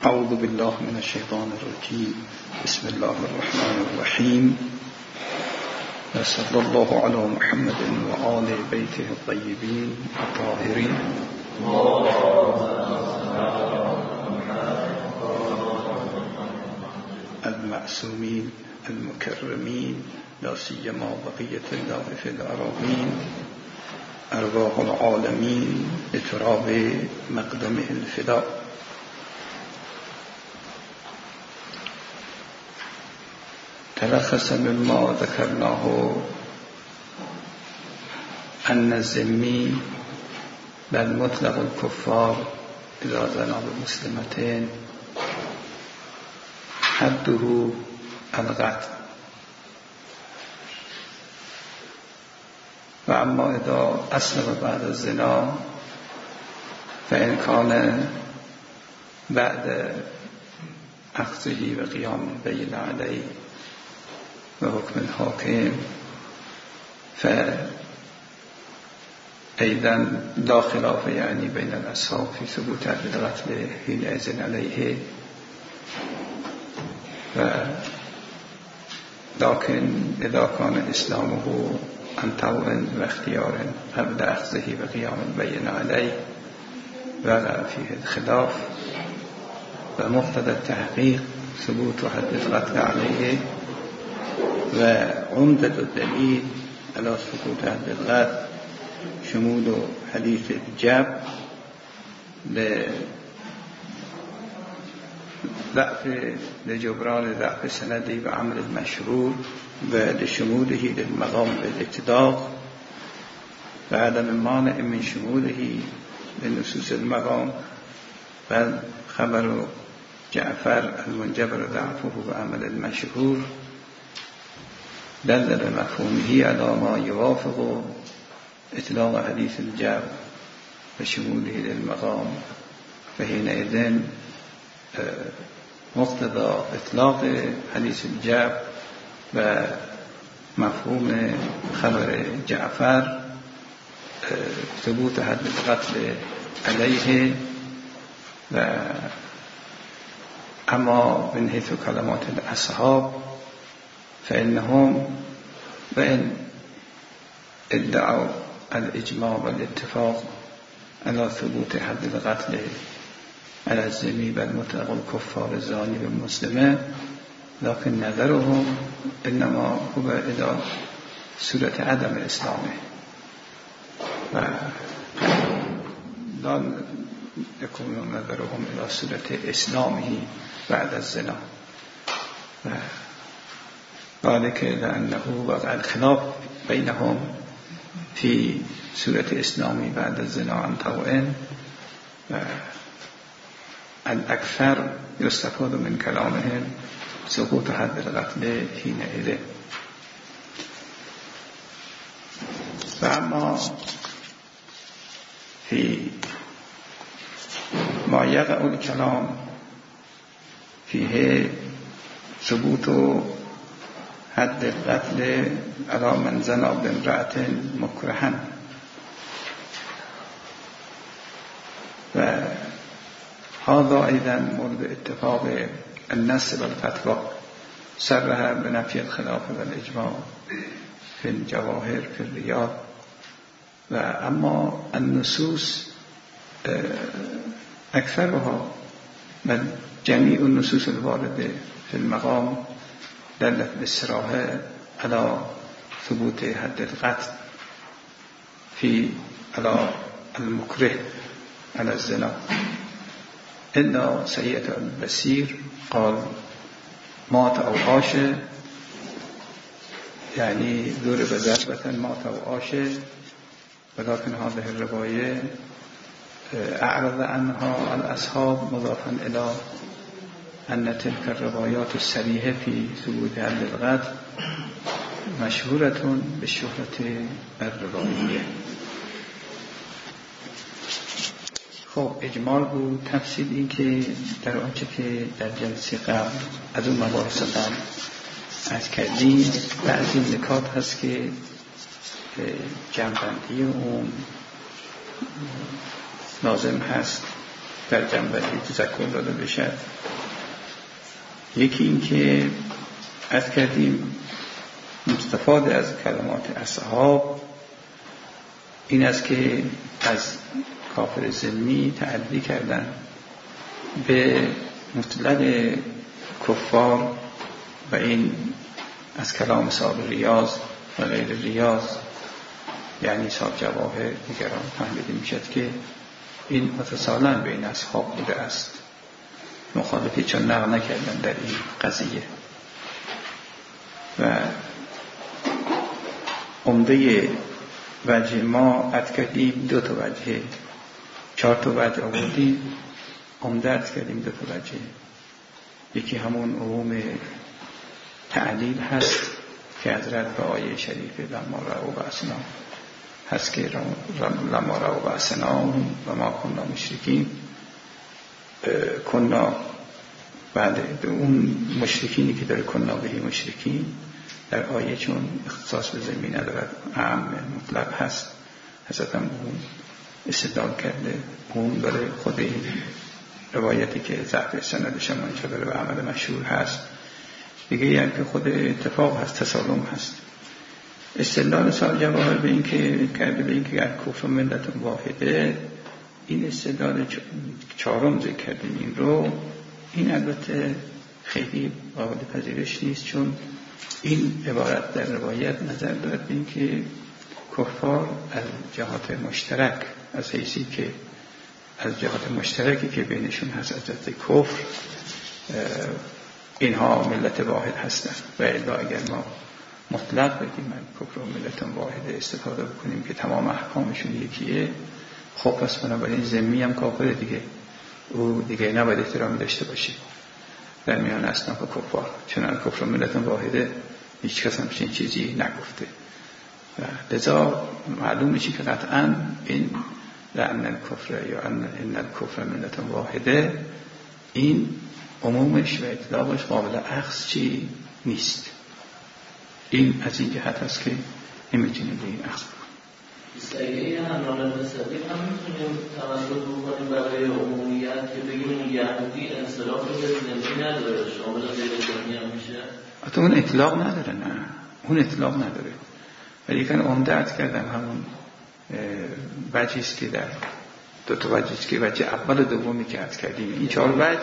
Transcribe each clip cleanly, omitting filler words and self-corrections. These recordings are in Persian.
اعوذ بالله من الشیطان الرجیم. بسم الله الرحمن الرحیم. صلی الله علی محمد و آل بیته الطیبین الطاهرین المعصومین المکرمین، لا سیما بقیة الله فی الأراضین، ارواح العالمین بتراب مقدمه الفداء. تلخص مما ذكرناه أن الذمي بل مطلق الكفار إذا زنا بمسلمتين حده القتل، وأما إذا أسلم بعد الزنا فإن كان بعد أخذه وقيام البين عليه وحكم الحاكم فأيضا لا خلاف يعني بين الأصحاب في ثبوت القتل حينئذ عليه، لكن إذا كان إسلامه عن طوع واختيار قبل أخذه وقيام البين عليه ولا فيه الخلاف، ومقتضى التحقيق ثبوت حد القتل عليه، وعمدة الدليل على سقوط حد القتل شمول حديث الجاب لجبران ضعف سندي وعمل المشرور، ولشموله للمقام بالاطلاق، وعدم مانع من شموله لنصوص المقام، بل خبر جعفر المنجبر ضعفه وعمل المشهور دل بمفهومه على ما يوافق إطلاق حديث الجاب وشموله للمقام، فحينئذ مقتضى إطلاق حديث الجاب ومفهوم خبر جعفر ثبوت حد القتل عليه. أما من حيث كلمات الأصحاب فإنهم وإن ادعوا الإجماع والاتفاق على ثبوت حد القتل على الذمي بل مطلق الكفار الزاني بالمسلمين، لكن نظرهم إنما هو إلى سورة عدم إسلامه، لا يكون نظرهم إلى سورة إسلامه بعد الزنا، ذلك لأنه وقع الخلاف بينهم في سورة إسلامه بعد الزنا عن طوع، الأكثر يستفاد من كلامهم سقوط حد القتل حينئذ. فأما في ما يقع الكلام فيه ثبوت حد القتل على من زنا بامرأة مكرها، وهذا أيضا مورد اتفاق النص والفتوى، سرها بنفي الخلاف والإجماع في الجواهر في الرياض. وأما النصوص أكثرها بل جميع النصوص الواردة في المقام دلت بالصراحة على ثبوت حد القتل على المكره على الزنا، إلا سيئة البصير قال مات أو عاش، يعني ضرب ضربة مات أو عاش، ولكن هذه الرواية أعرض عنها الأصحاب مضافا إلى أن تلك الروايات الصريحة في ثبوت حد القتل مشهورة بالشهرة الروائية. خب اجمال بود. تفصیل این که در آنچه که در جلسه قبل از اون مباحث قبل از کردیم بعضی نکات هست که جمع‌بندی اون لازم هست در جنبه تذکر داده بشد. یکی این که عرض کردیم مستفاد از کلمات اصحاب این است که از کافر ذمی تعدی کردن به مطلق کفار و این از کلام صاحب ریاض و غیر ریاض یعنی صاحب جواهر دیگران فهمیده میشد که این متصالا بین اصحاب بوده است، مخالفی چون نقل نکردن در این قضیه. و عمده وجه ما عد کردیم 2 تا وجه، 4 تا وجه آوردیم، عمده عد کردیم 2 تا وجه. یکی همون عموم تعلیل هست که حضرت به آیه شریفه لما رأوا بأسنا هست که لما رأوا بأسنا و ما کنا مشرکین کنا، بعد اون مشرکینی که داره کنا بهی مشرکین در آیه چون اختصاص به ذمی ندارد عام مطلق هست، حضرت هم اون استدلال کرده. اون داره خود این روایتی که ضعف سندش هم منشأ داره و عمل مشهور هست دیگه، یعنی که خود اتفاق هست، تسالم هست. استدلال صاحب جواهر به این که کرده به این که کفر ملت واحده، این استدلال 4 ذکر کردیم این رو، این البته خیلی قابل پذیرش نیست، چون این عبارت در روایت نظر دارد به این که کفار از جهات مشترک، از حیثی که از جهات مشترکی که بینشون هست از جهت کفر اینها ملت واحد هستند. و الا اگر ما مطلق بگیم من کفر و ملت واحد استفاده بکنیم که تمام احکامشون یکیه، خب پس بنابراین ذمی هم کافر دیگه، او دیگه نباید احترامی داشته باشه در میان اصناف کفار، چون کفر و ملت واحده هیچ کس همچین چیزی نگفته. و لذا معلوم میشه که قطعا این لأن الکفر یا ان الکفر ملت واحده این عمومش و اطلاقش قابل اخذ چی نیست. این از این جهت است که نمیتونیم به این اخذ بکنیم. اگه همراه نسبی هم میتونیم توسط بکنیم برای عمومیت که بگیم یهودی انصراف ذمی نداره، شامل غیر ذمی هم میشه؟ حتی اون اطلاق نداره، نه اون اطلاق نداره، ولی که عمدت کردم همون وجهیست که در 2 تا وجهیست که وجه اول و دومی که عرض کردیم این 4 وجه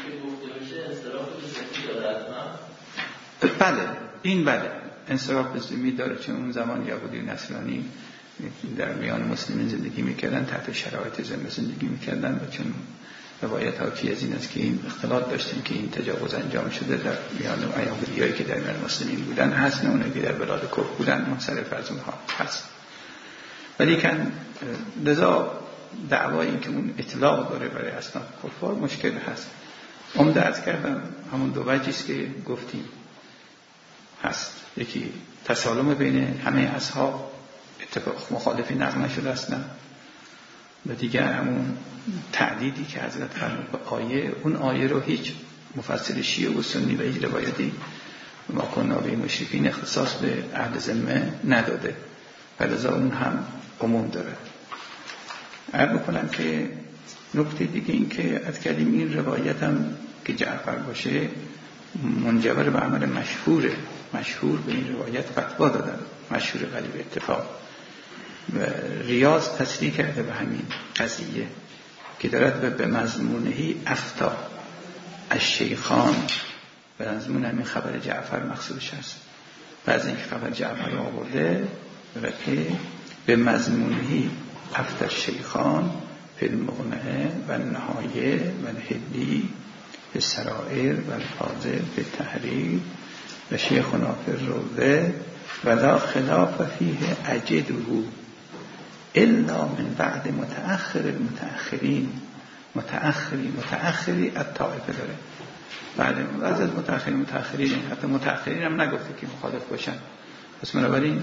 بله این بله انصراف ذمی داره، چون اون زمان یهودی و نصرانی در میان مسلمین زندگی میکردن، تحت شرایط ذمه زندگی میکردن و چون روایت حاکی از این است که این اختلاط داشتیم که این تجاوز انجام شده در میان یهودیایی که در میان مسلمین بودن هست، نه اونایی که در بلاد کفر بودن منصرف از اونها هست. ولی کن لذا دعوای این که اون اطلاق داره برای اصناف کفار مشکل هست. عمده عرض کردم همون 2 وجهیست که گفتیم هست، یکی تسالم بین همه اصحاب، اتفاق مخالفی نقل نشده اصلا، و دیگر همون تعدیدی که حضرت فرمود به آیه، اون آیه رو هیچ مفسر شیعه و سنی و هیچ روایتی ما کنا به مشرکین اختصاص به اهل ذمه نداده، ولذا اون هم عموم داره. عرض بکنم که نکته دیگه این که از کردیم این روایت هم که جعفر باشه منجبر به عمل مشهور به این روایت فتوا دادن، مشهور ولی به اتفاق. و ریاض تصریح کرده به همین قضیه که دارد به مضمونهی افتا از شیخان، به مضمون همین خبر جعفر مقصودش هست. بعضی اینکه خبر جعفر آورده و که به مضمونهی افتا شیخان فی المغنعه و نهایه و الهلی به سرائر و الفاظر به تحریر و شیخنا فی الروضه و لا خلاف فیه اجده الا من بعد متأخر المتأخرین. متأخری الطائفه داره، بعد از متأخرین حتی متأخرین هم نگفته که مخالف باشن، پس بنابراین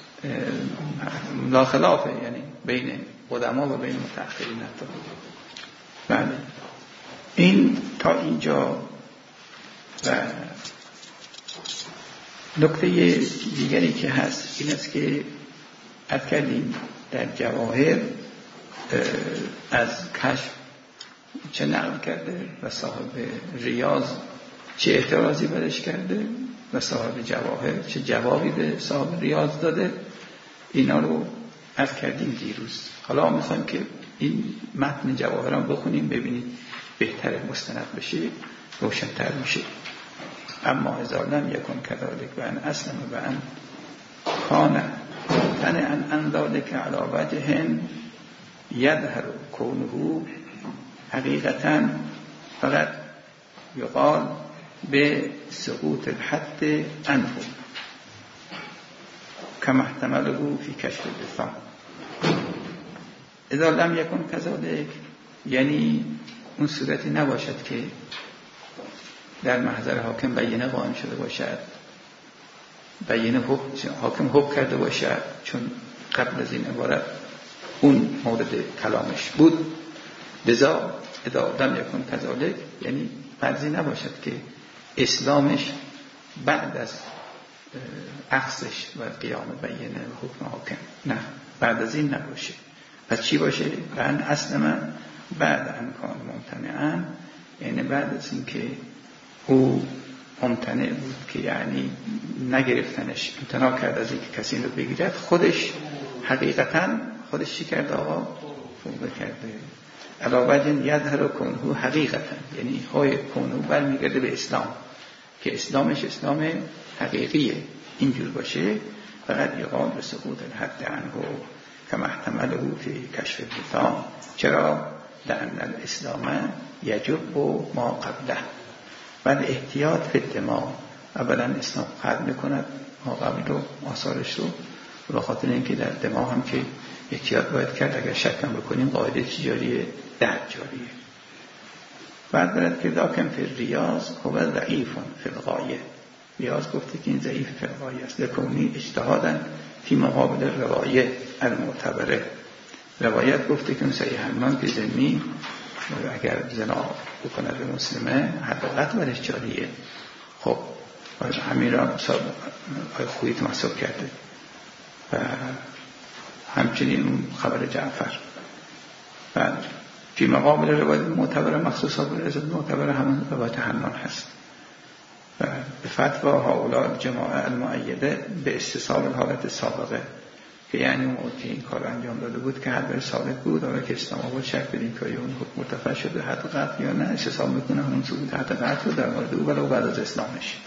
لا خلافه، یعنی بین قدما و بین متأخرین حتی. بله این تا اینجا. و نکته دیگری که هست این است که عرض کردیم در جواهر از کشف چه نقل کرده و صاحب ریاض چه اعتراضی برش کرده و صاحب جواهر چه جوابی به صاحب ریاض داده. اینا رو عرض کردیم دیروز. حالا میخوایم که این متن جواهر هم بخونیم ببینید بهتر مستند بشه، روشن‌تر میشه. اما اذا لم یکن کذالک و ان اسلم و ان کان ممتنعا عن ذلک علی وجه یظهر کونه حقیقتا، فقط یقال به سقوط الحد عنه کما احتمله فی کشف اللسان. اذا لم یکن کذالک یعنی اون صورتی نباشد که در محضر حاکم بیینه قائم شده باشد، بیینه حاکم حکم کرده باشد، چون قبل از این عبارت اون مورد کلامش بود. لذا اذا لم یکن کذالک یعنی فرضی نباشد که اسلامش بعد از عکسش و قیام بیینه و حکم حاکم، نه، بعد از این نباشه. پس چی باشه؟ بعد اسلم بعد ان کان ممتنعا، یعنی بعد از این که او ممتنع بود که یعنی نگرفتنش، امتناع کرد از این که کسی رو بگیرد، خودش حقیقتا خودش چی کرده آقا؟ توبه کرده. علاوه یظهر کنه حقیقتا یعنی های کنه برمیگرده به اسلام که اسلامش اسلام حقیقیه. اینجور باشه فقط یقال به سقوط الحد عنه کما احتمله فی کشف اللسان. چرا؟ لأن الاسلام یجب ما قبله. بعد احتیاط فی الدماء، اولا اسلام ختم میکند ما قبل رو، آثارش رو، به خاطر اینکه در دماء هم که احتیاط باید کرد. اگر شکم بکنیم قاعده چی جاریه؟ درد جاریه. بعد برد که لکن فی ریاض هو ضعیف فی الغایه. ریاض گفته که این ضعیف فی الغایه است لکونی اجتهادا فی مقابل روایه المعتبره. روایت گفته که اون صحیح حنان که زنی اگر زنا بکنه به مسلمه حداقل برش جاریه. خب همین را خویت محسوب کرده و همچنین اون خبر جعفر. بعد فی مقابل روایت معتبره مخصوصا به روایت معتبره همون روایت حنان هست. و به فتوا هؤلاء جماعه المؤیده به استصحاب حالت سابقه که یعنی اون که این کار انجام داده بود که حد ثابت بود، حالا که اسلام آباد شک بدیم که اون حکم مرتفع شده حد قطع یا نه، استصحاب میکنه همون ثبوت حد قطع رو در مورد او ولو بعد از اسلامش.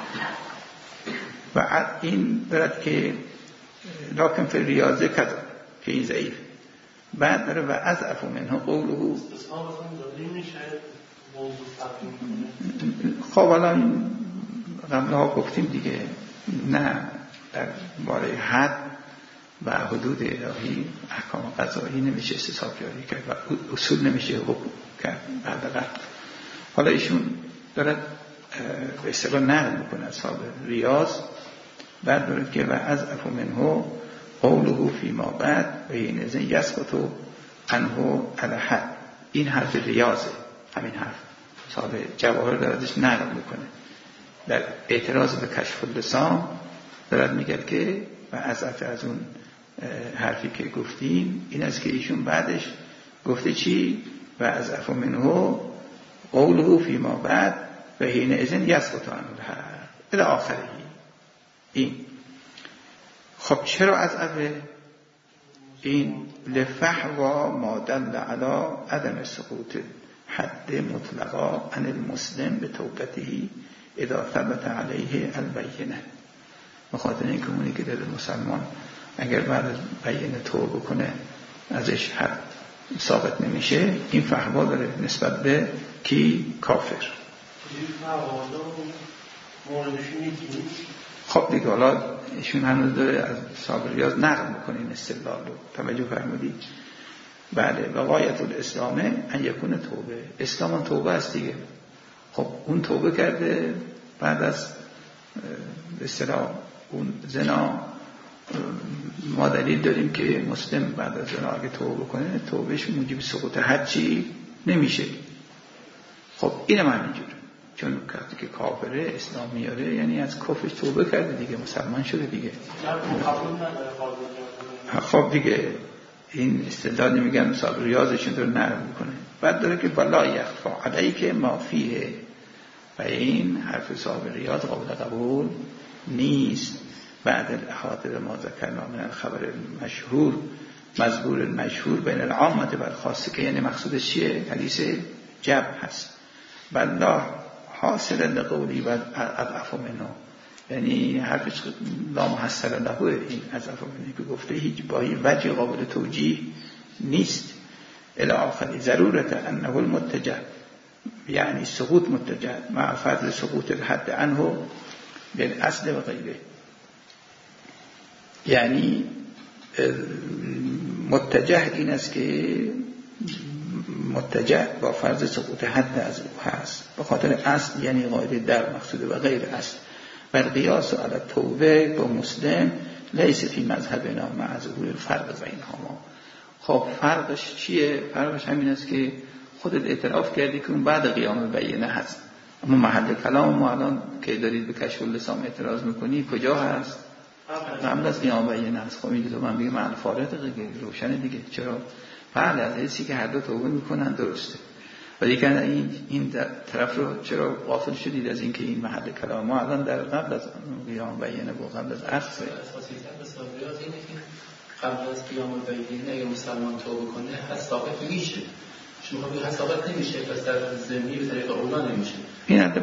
و این برد که لکن فی ریاضه کذا که این ضعیف. بعد داره و اضعف منه قوله استصحاب داده میشه موضوع خب الان قبلها گفتیم دیگه، نه در باره حد و حدود الهی احکام قضایی نمیشه استصحاب جاری کرد و اصول نمیشه حکم کرد بعد قطع. حالا ایشون دارد به اصطلاح نقل میکنه اصحاب ریاض. بعد دارد که و اضعف منه قوله فیما بعد و این ازن یسقط عنه الحد. این حرف ریاضه، همین حرف صاحب جواهر داردش نقل میکنه در اعتراض به کشف اللسان. دارد میگه که و اضعف از اون حرفی که گفتیم این است که ایشون بعدش گفته چی؟ و اضعف منه قوله فیما بعد و حین اذن یسقط عنه الحد الی آخره. این خب چرا اضعف؟ این لفحوا ما دل علی عدم سقوط حد مطلقا عن المسلم به توبته اذا ثبت علیه البینه. بخاطر اینکه اونی که در مسلمان اگر بعد از بیینه توبه کنه ازش حد ثابت نمیشه، این فحوا داره نسبت به کی؟ کافر. خب دیگه حالا ایشون هنوز داره از صاحب ریاض نقل میکنه این استدلال رو، توجه فرمودید؟ بله. و غایت الاسلام ان یکون توبه. اسلام توبه است دیگه. خب اون توبه کرده بعد از اصطلاح اون زنا. ما دلیل داریم که مسلم بعد از زنا اگه توبه کنه توبهش موجب سقوط حدی نمیشه. خب اینم همینجوره، چون وقتی که کافره اسلام میاره یعنی از کفرش توبه کرده دیگه، مسلمان شده دیگه. خب دیگه این استدلال میگن مثلا ریاضشون رو نرم میکنه. بعد داره که بلا یخفا علیک ما فیه، و این حرف صاحب ریاض قابل قبول نیست. بعد الاحاطه به ما ذکرنا من الخبر مشهور مذکور المشهور بین العامه والخاصه، که یعنی مقصودش چیه؟ حدیث جب هست. بلا حاصل لقولی و اضعف منه، یعنی حرفش لا محصل له، این اضعف منه که گفته هیچ با این وجه قابل توجیه نیست. الی آخری ضرورت انه المتجه، یعنی سقوط متجه مع فضل سقوط الحد عنه بالاصل و غیره. یعنی متجه این است که متجه با فرض سقوط حد از او هست به خاطر اصل، یعنی قاعده در مقصود و غیر اصل. بر قیاس علی توبه با مسلم لیس فی مذهبنا مع ظهور الفرق بینهما. خب فرقش چیه؟ فرقش همین است که خودت اعتراف کردی که اون بعد قیام بینه هست، اما محل کلام ما الان که دارید به کشف اللسان اعتراض میکنی کجا هست؟ قبل از قیام بینه هست. خب این دو من بگم محل فارغه دیگه، روشنه دیگه. چرا؟ بله از حسی که هر دو توبه میکنن درسته، ولی که این طرف رو چرا غافل شدید از این که این محل کلام ما الان در قبل از قیام بینه و قبل از عصر. اساسیت به صادریات اینه که قبل از قیام بینه اگه مسلمان توبه کنه هست ثابت میشه، شما بگید هست ثابت نمیشه، پس در ضمنی به طریق اولا نمیشه. این حتی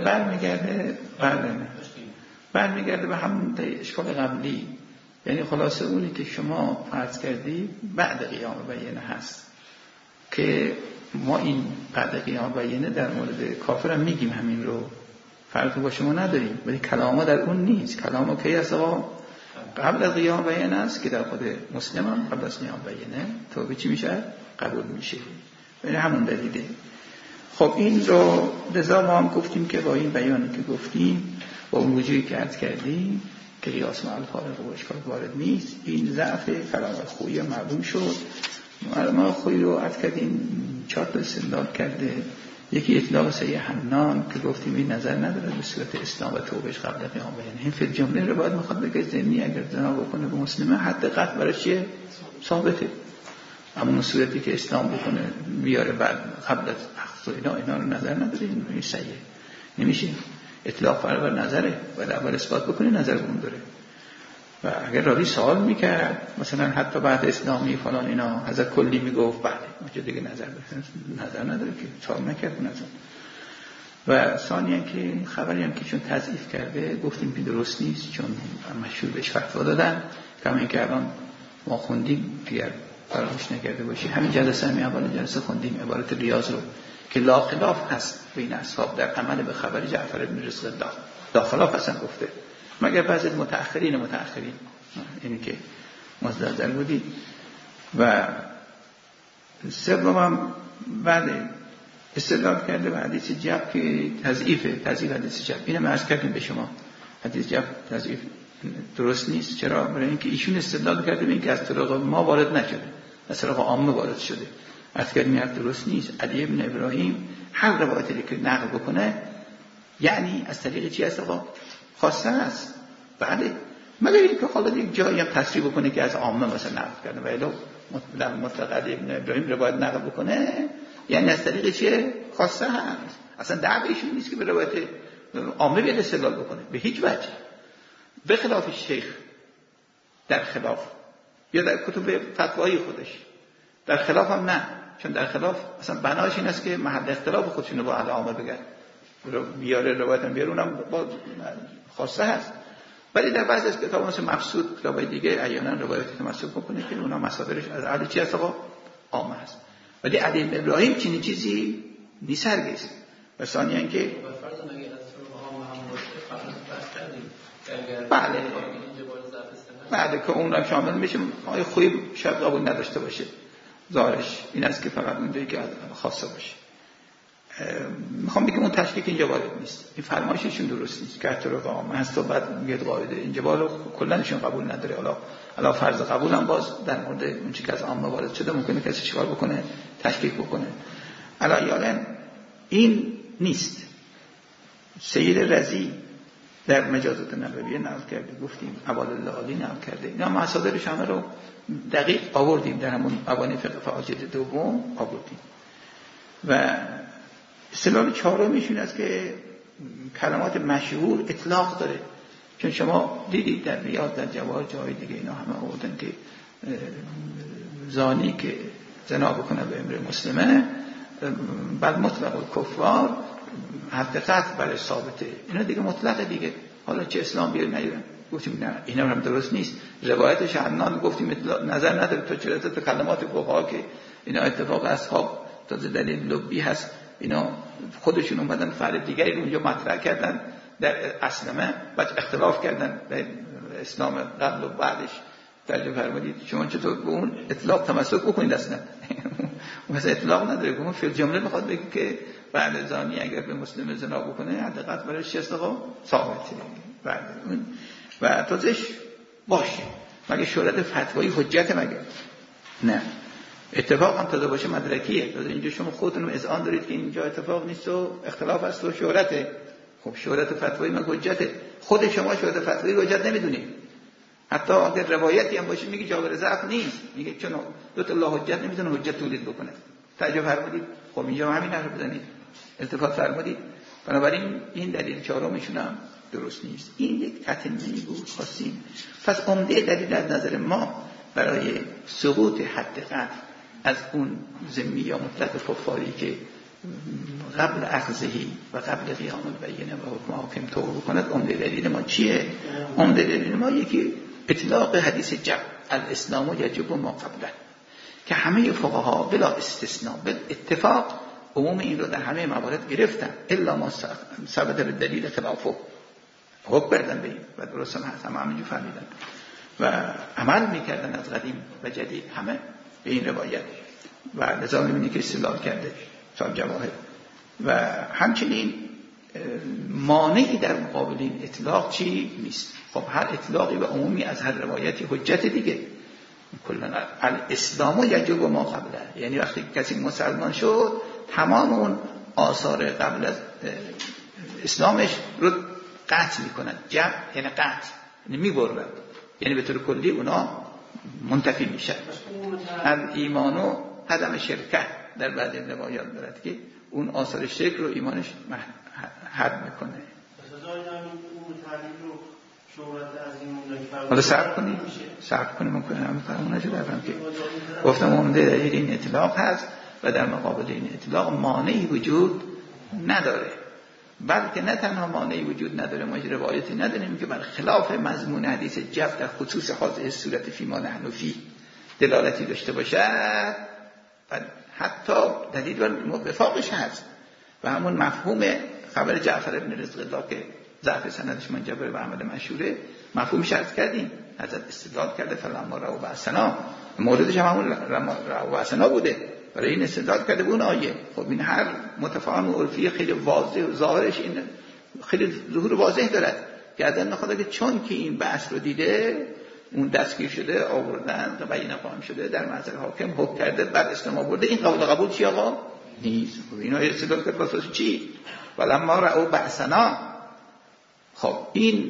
برمیگرده به همون اشکال قبلی، یعنی خلاصه اونی که شما فرض کردی بعد قیام بینه هست، که ما این بعد قیام بینه در مورد کافر هم میگیم همین رو، فرقی با شما نداریم، ولی کلام ما در اون نیست. کلام ما کی است؟ قبل از قیام بینه است که در خود مسلم هم قبل از قیام بینه توبه چی میشه؟ قبول میشه. یعنی همون دلیله. خب این رو لذا ما هم گفتیم که با این بیانی که گفتیم، با اون وجودی که عرض کردیم که قیاس مع الفارق و اشکال وارد نیست، این ضعف کلام خویی معلوم شد. ما خویی رو عرض کردیم 4 تا استدلال کرده. یکی اطلاق سید حنان که گفتیم این نظر نداره به صورت اسلام و توبهش قبل قیام بینه. این فی جمله رو باید میخواد بگه ضمنی اگر زنا بکنه به مسلمه حد قطع براش چیه؟ ثابته. اما اون صورتی که اسلام بکنه بیاره بعد قبل از عقد اینا رو نظر نداره، این صحیح نمیشه. اطلاق فرق بر نظره، باید اول اثبات بکنه نظر اون داره. و اگر راوی سوال میکرد مثلا حتی بعد اسلامی فلان اینا حضرت کلی میگفت بله اونجا دیگه نظر نداره که سوال نکرد نظر. و ثانیاً که خبری هم که چون تضعیف کرده گفتیم که درست نیست، چون مشهور بهش فتوا دادن، کما اینکه الان ما خوندیم اگر فراموش نکرده باشی همین جلسه می اول جلسه خوندیم عبارت ریاض رو که لا خلاف هست بین اصحاب در عمل به خبر جعفر بن رزق الله، لا خلاف اصلا گفته مگر بعضی متأخرین اینی که مزدل بودی. و سوم هم بعد استدلال کرده به حدیث جب که تضعیف حدیث جب. اینم عرض کردیم به شما حدیث جب تضعیف درست نیست. چرا؟ برای اینکه ایشون استدلال کرده به اینکه از طریق ما وارد نشده، از طریق عامه وارد شده. عرض کردیم درست نیست. علی ابن ابراهیم هر روایتی که نقل بکنه یعنی از طریق چی است؟ خاصه است. بله مگر اینکه حالا یک جایی هم تصریح بکنه که از عامه مثلا نقل کرده و الا مطلق علی ابن ابراهیم روایت نقل بکنه یعنی از طریق چیه؟ خاصه هست. اصلا دعویشون نیست که به روایت عامه بیاد استدلال بکنه به هیچ وجه. به خلاف شیخ در خلاف یا در کتب فتوایی خودش در خلاف هم نه، چون در خلاف اصلا بناش این است که محل اختلاف خودشونو با اهل عامه بگن بیاره روایت هم بیاره اونم با خاصه هست. ولی در بعضی از کتاب مثل مبسوط کتابای دیگه احیانا روایت تمسک بکنه که اونا مصادرش از اهل چی هست؟ عامه هست. ولی علی بن ابراهیم چنین چیزی نیست هرگز. و ثانیاً که بعد که اون را شامل میشه آیا خوی شاید قبول نداشته باشه، ظاهرش این است که فقط اونجایی که خاصه باشه. میخوام بگم اون تشکیک اینجا وارد نیست، این فرمایششون درست نیست که طرق عامه هست و بعد میگه قاعده اینجا بالا کلنشون قبول نداره. حالا فرض قبول هم باز در مورد اون چیزی که از عامه وارد شده ممکنه کسی چیکار بکنه؟ تشکیک بکنه. علاوه این نیست. سید رضی در مجازات نبویه نقل کرده، گفتیم اوائل عالی نقل کرده. اینا مصادرش همه رو دقیق آوردیم، در همون موانع فقه فعال جلد دوم آوردیم. و اصطلاح چهارمیش این است که کلمات مشهور اطلاق داره. چون شما دیدید در ریاض، در جواهر، جای دیگه اینا همه آوردن که زانی که زنا بکنه به امرأ مسلمه بل مطلق کفار حد قطع برای ثابته. اینا دیگه مطلقه دیگه. حالا چه اسلام بیاره نیارن، گفتیم نه اینا هم درست نیست. روایت شهرنان گفتیم نظر نداره تا چرا تا کلمات فقها که اینا اتفاق اصحاب تازه دلیل لبی هست، اینا خودشون اومدن فرد دیگری رو اونجا مطرح کردن در اسلمه و اختلاف کردن در اسلام قبل و بعدش. ترجمه فرمودید شما چطور به اون اطلاق تمسک بکنید؟ اصلا اون مثلا اطلاق نداره. اون فی الجمله میخواد بگه که بعد زانی اگر به مسلم زنا بکنه حداقل برای 60 ثابته. بعد اون و تازش باشه مگه شهرت فتوایی حجت مگه؟ نه، اتفاق هم تازه باشه مدرکیه. تازه اینجا شما خودتون اذعان دارید که اینجا اتفاق نیست و اختلاف است و شهرته. خب شهرت فتوایی مگه حجته؟ خود شما شهرت فتوایی حجت نمیدونید. حتی اگر روایتی هم باشه میگه جابر ضعف نیست، میگه چون دو تا الله حجت نمیتونه حجت تولید بکنه. ترجمه فرمودید. خب اینجا همین حرف بزنید، التفات فرمودید. بنابراین این دلیل چهارمشون هم درست نیست. این یک تتمه‌ای بود خواستیم. پس عمده دلیل از نظر ما برای سقوط حد قطع از اون ذمی یا مطلق کفاری که قبل اخذهی و قبل قیام البینه و حکم حاکم توبه بکند، عمده دلیل ما چیه؟ عمده دلیل ما یکی اطلاق حدیث جب الاسلام یجب ما قبله که همه فقها بلا استثناء بل اتفاق عموم این رو در همه موارد گرفتن الا ما ثبت به دلیل خلافه حکم بردن به این و درست هم هست، همه همینجور فهمیدن و عمل میکردن از قدیم و جدید همه به این روایت و لذا میبینی که استدلال کرده صاحب جواهر. و همچنین مانعی در مقابل این اطلاق چی نیست. خب هر اطلاقی و عمومی از هر روایتی حجت دیگه. کلا الاسلام یجب ما قبله، یعنی وقتی کسی مسلمان شد تمام اون آثار قبل از اسلامش رو قطع میکنن. جمع یعنی قطع، یعنی میبرن، یعنی به طور کلی اونا منتفی میشن. ایمانو عدم شرکت در بعض روایات دارد که اون آثار شرک رو ایمانش حد میکنه. حالا صبر کنیم ممکنه همه فرمونه شده درم که گفتم عمده دلیل این اطلاق هست و در مقابل این اطلاق مانعی وجود نداره. بلکه نه تنها مانعی وجود نداره، ما روایتی نداریم که بر خلاف مضمون حدیث جب در خصوص هذه صورت فی ما نحن فی دلالتی داشته باشد و حتی دلیل بر وفاقش هست و همون مفهوم خبر جعفر ابن رزق الله که ضعف سندش منجبر به عمل مشهوره مفهومش عرض کردیم. حضرت استدلال کرده فلما رأوا بأسنا، موردش هم همون رأوا بأسنا بوده، برای این استدلال کرده به اون آیه. خب این هر متفاهم و عرفی خیلی واضح و ظاهرش این خیلی ظهور واضح دارد که از این نخواهد که چون که این بحث رو دیده اون دستگیر شده آوردن و این قائم شده در محضر حاکم حکم کرده بر اسلام آورده، این قبول چی آقا؟ نیست. اینا استدلال کرد واسه چی؟ ولما رأوا بأسنا. خب این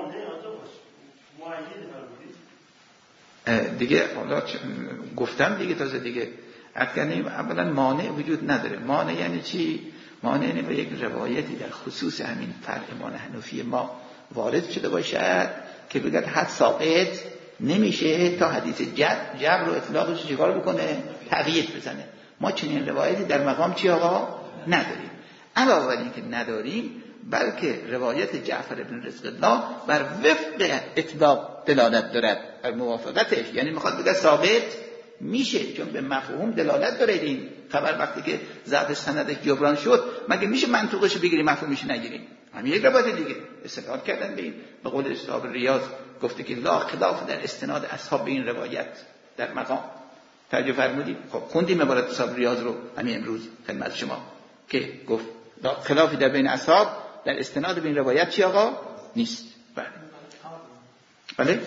دیگه حالا گفتم دیگه تازه دیگه اکنیم اولا مانع وجود نداره. مانع یعنی چی؟ مانع یعنی به یک روایتی در خصوص همین فرع ما حنفی ما وارد شده باشد که بگد حد ساقط نمیشه تا حدیث جبر رو اطلاقش چیکار بکنه؟ تغییر بزنه. ما چنین روایتی در مقام چی آقا؟ نداریم. علاوه بر این که نداریم بلکه روایت جعفر ابن رزق الله بر وفق اطلاق دلالت دارد، بر موافقتش، یعنی میخواد بگه ثابت میشه چون به مفهوم دلالت داره. این خبر وقتی که ضعف سندش جبران شد مگه میشه منطقش بگیریم مفهومش نگیریم؟ همین یک روایت دیگه استدلال کردن به این. به قول اصحاب ریاض گفته که لا خلاف در استناد اصحاب به این روایت در مقام. ترجمه فرمودید. خب خوندیم عبارت اصحاب ریاض رو همین امروز خدمت شما که گفت خلافی در بین اصحاب در استناد به این روایت چی آقا؟ نیست. بله بله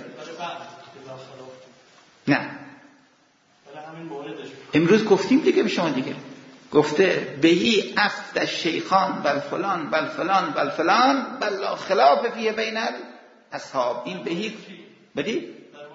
نه امروز گفتیم دیگه به شما دیگه گفته بهی افت الشیخان بل فلان بل فلان بل فلان بل لا خلاف فیه بین اصحاب. این بهی بدی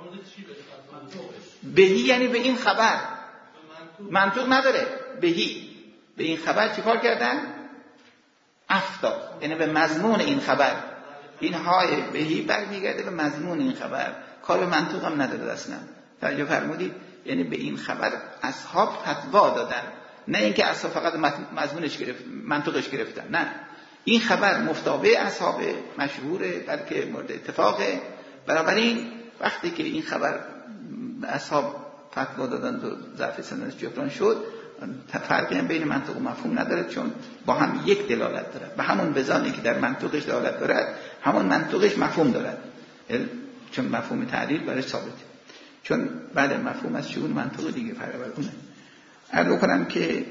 بهی یعنی به این خبر منطق نداره. بهی به این خبر چیکار کردن؟ افتا یعنی به مضمون این خبر. این های بهی برمیگرده به مضمون این خبر، کار به منطق هم نداره اصلا. توجه فرمودید؟ یعنی به این خبر اصحاب فتوا دادن، نه اینکه اصحاب فقط مضمونش گرفت منطقش گرفتن. نه، این خبر مفتابه اصحاب مشهوره، بلکه مورد اتفاقه. بنابراین وقتی که این خبر اصحاب فتوا دادن و ضعف سندش جبران شد، فرقی هم بین منطق و مفهوم نداره، چون با هم یک دلالت دارد. به همون وزانی که در منطقش دلالت دارد، همون منطقش مفهوم دارد، چون مفهوم تعلیل برش ثابته. چون بعد مفهوم از شؤون منطق دیگه فرق بر اونه. عرض کنم که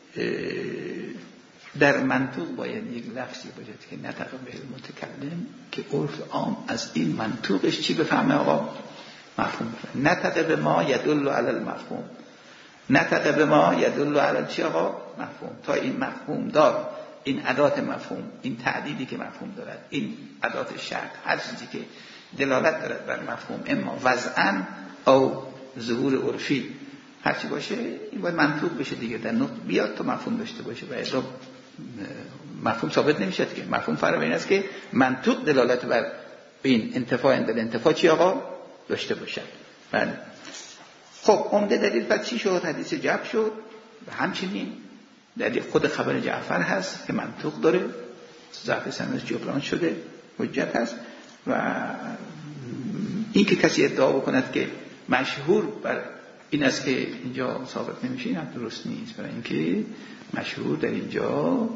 در منطق باید یک لفظی باید که نطق به المتکلم، که عرف عام از این منطقش چی بفهمه آقا؟ مفهوم بفهمه. نطق به ما یدل علی المفهوم، نطق به ما یدل علی چی آقا؟ مفهوم. تا این مفهوم دار، این ادات مفهوم، این تعدیدی که مفهوم دارد، این ادات شرط، هر چیزی که دلالت دارد بر مفهوم، اما وضعاً او ظهور عرفی، هرچی باشه این باید منطوق بشه دیگه، در نطق بیاد تا مفهوم داشته باشه. و الا مفهوم ثابت نمیشه که مفهوم فرق این است که منطوق دلالت بر این انتفاع اندل انتفاع چی آقا داشته باشه. بله. خب عمده دلیل پس چی شد؟ حدیث جعفر شد. و همچنین دلیل خود خبر جعفر هست که منطوق داره، ضعف سندش جبران شده، حجت هست. و این که کسی ادعا بکند که مشهور بر این است که اینجا ثابت نمیشه، این هم درست نیست. برای اینکه مشهور در اینجا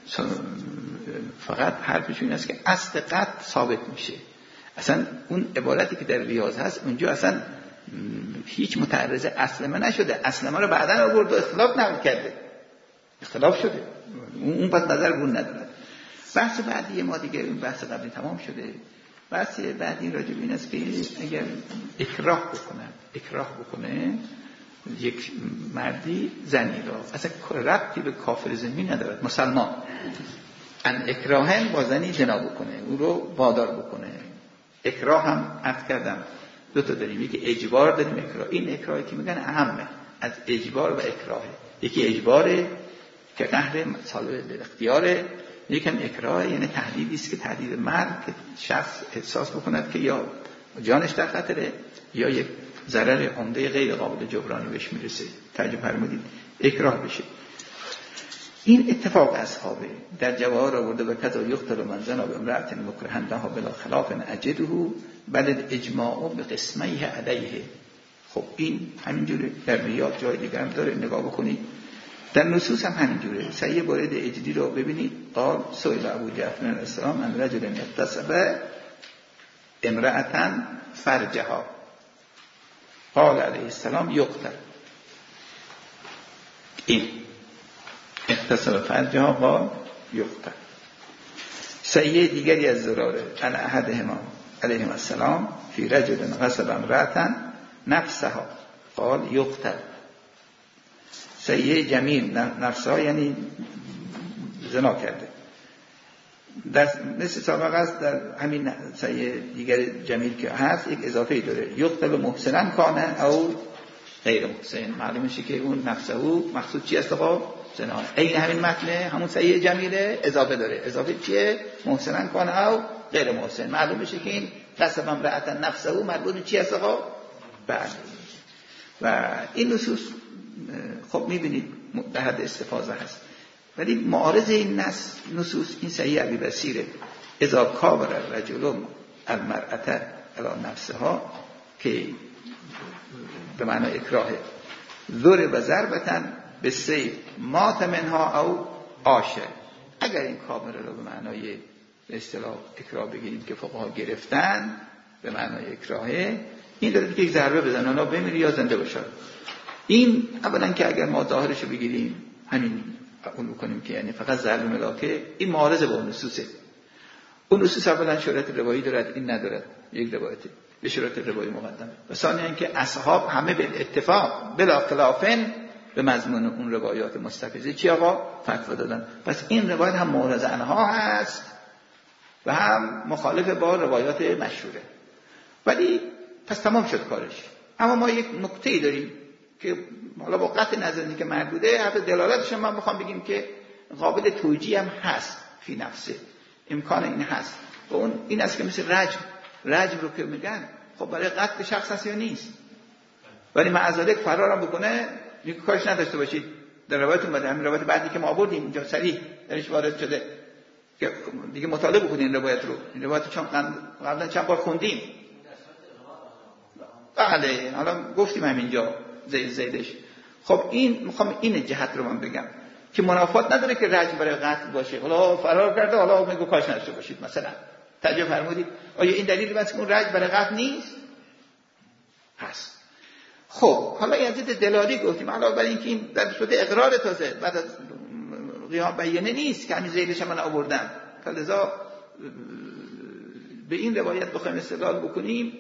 فقط حرفش این است که اصل قطع ثابت میشه. اصلا اون عبارتی که در ریاض هست اونجا اصلا هیچ متعرض اصل ما نشده، اصل ما رو بعداً آورد و اختلاف نقل کرده، اختلاف شده، اون پس نظر گون ندارد. بحث بعدی ما دیگه این بحث قبلی تمام شده. بحث بعدی راجع به این است که اگر اکراه بکنه یک مردی زنی را، اصلا ربطی به کافر ذممی ندارد، مسلمان ان اکراهن با زنی جنا بکنه، او رو وادار بکنه. اکراه هم عرض کردم دو تا داریم، یکی اجبار داریم، اکراه. این اکراهی که میگن اهمه از اجبار و اکراهه. یکی اجباره که قهر صالح به اختیاره، یکم اکراه یعنی تهدیدی است که تهدید مرد که شخص احساس بکند که یا جانش در خطره یا یک ضرر عمده غیر قابل جبرانی بهش میرسه. توجه فرمودید؟ اکراه بشه. این اتفاق اصحابه در جواهر آورده و کذا یقتل من زنا بامرأة مکرهنها بلا خلاف اجده بل اجماع به قسمیه علیه. خب این همینجوره در ریاض، جای دیگر هم داره، نگاه بکنید. در نصوص هم همینجوره. صحیح بارد اجدی رو ببینید. قال سئل ابو جعفر علیه السلام ان رجل اغتصب امرأة فرجها قال علیه السلام یقتل. این اغتصب فرجها قال یقتل. صحیح دیگری از زراره ان احدهما علیه السلام فی رجل غصب امرأة نفسها قال یقتل. صحیح جمیل نفسها یعنی زنا کرده. در مثل سابقه است در همین صحیح دیگر جمیل که هست یک اضافه داره، یقتل محسنا کانه او غیر محسن. معلوم میشه که اون نفسه او مقصود چی است آقا؟ زنا. این همین متنه همون صحیح جمیله اضافه داره. اضافه چیه؟ محسنا کانه او غیر محسن. معلوم میشه که این قصب امرأة نفسه او مربوط چی است آقا؟ بله. و این نصوص خب میبینید در حد استفاضه هست، ولی معارض این نصوص این صحیح ابی بصیره اذا کابر الرجل المرأة علی نفسها که به معنی اکراهه، ضرب ضربة بالسیف مات منها او عاشه. اگر این کابر رو به معنای به اصطلاح اکراه بگیریم که فقها گرفتن به معنای اکراهه، این داره که یک ضربه بزنه اونا بمیره یا زنده باشه. این اولا که اگر ما ظاهرش رو بگیریم همین قبول بکنیم که یعنی فقط ضرب ملاکه، این معارضه با نصوصه. اون نصوص اولا شرط روایی دارد، این ندارد، یک روایته به شرط روایی مقدمه. و ثانیا اینکه اصحاب همه به اتفاق بلا خلافن به مضمون اون روایات مستفیضه چی آقا؟ فتوا دادن. پس این روایت هم معرض عنها هست و هم مخالف با روایات مشهوره. ولی پس تمام شد کارش. اما ما یک نکته‌ای داریم که حالا با قطع نظری که محدوده، حتی دلالتش من میخوام بگیم که قابل توجیه هم هست فی نفسه، امکان این هست. و اون این است که مثل رجم رو که میگن خب برای قتل شخص هست یا نیست، ولی معذالک فرارم بکنه میگه کارش نداشته باشید. در روایت اومده، همین روایت بعدی که ما آوردیم اینجا صریح درش وارد شده که دیگه مطالعه بکنید این روایت رو. این روایت چون قبلا چند بار خوندیم. بله حالا گفتیم همینجا زیدش. خب این میخوام این جهت رو من بگم که منافات نداره که رجم برای قتل باشه. حالا فرار کرده، حالا میگه کارش نداشته باشید. مثلا توجه فرمودید آیا این دلیلی است که اون رجم برای قتل نیست؟ هست. خب حالا یزید دلالی گفتیم علاوه بر اینکه این در صورت اقرار تازه بعد از قیام بیانه نیست که همین زیدش من آوردم، فلذا به این روایت بخوایم استدلال بکنیم،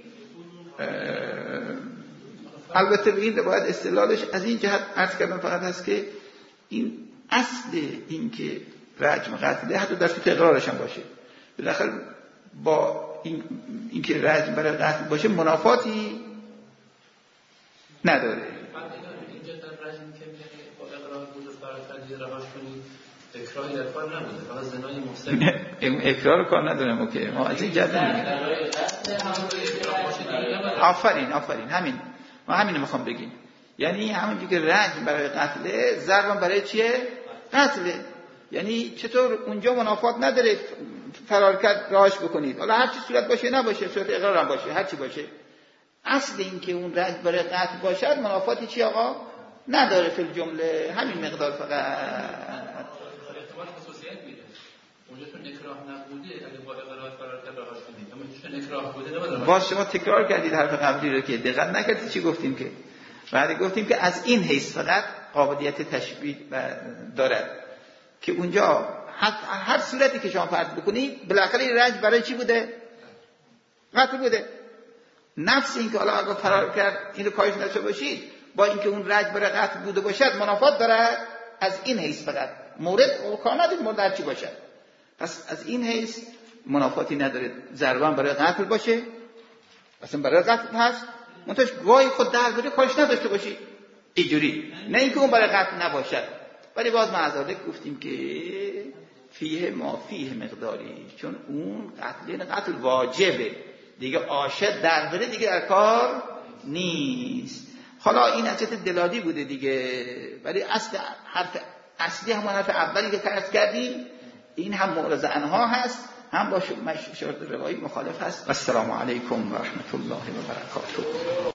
البته به این روایت استدلالش از این جهت عرض کردم فقط هست که این اصل این که رجم قتله حتی در صورت اقرارش هم باشه، بالاخره با این که رجم برای قتل باشه منافاتی نداره. اینجا در رجم که با اقرار بود و فراتر رهاش کنید، اکراهی در کار نبوده، فقط زنای محسن. اکرار کار ندارم. اوکی، ما از این جهت نمیگیم. آفرین همین ما همین رو میخوام بگیم. یعنی همونجوری که رجم برای قتله، ضرب برای چیه؟ قتله. یعنی چطور اونجا منافات نداره فرار کرد راهش بکنید، حالا هر چی صورت باشه نباشه، صورت اقرار هم باشه، هر چی باشه، اصل این که اون رجم برای قتل باشد منافاتی چی آقا؟ نداره فی الجمله، همین مقدار فقط. احتمال خصوصیت میده. اونجا چون اکراه نبوده اگه با اقرار فرار کرد راهش کنید، اما چون اکراه بوده نباید. باز شما تکرار کردید حرف قبلی رو که دقت نکردید چی گفتیم که بعد گفتیم که از این حیث فقط قابلیت تشبیه دارد که اونجا هر صورتی که شما فرض بکنید بالاخره رجم برای چی بوده؟ قتل بوده. نفس این که حالا اگه فرار کرد این رو کارش نداشته باشید، با اینکه اون رجم برای قتل بوده باشد منافات دارد. از این حیث فقط مورد کار ندید مورد هر چی باشد. پس از این حیث منافاتی نداره ضربان برای قتل باشه، اصلا برای قتل هست، منتش گاهی خود درباره کارش نداشته باشی اینجوری، نه اینکه اون برای قتل نباشد. ولی باز معذالک گفتیم که فیه ما فیه مقداری، چون اون قتل واجبه دیگه، عاشق درباره دیگه در کار نیست. حالا این حجت دلالی بوده دیگه، ولی حرف اصلی همون حرف اولی که عرض کردیم این هم معرض عنها هست، هم با شرط روایی مخالف هست. السلام علیکم و رحمت الله و برکاته.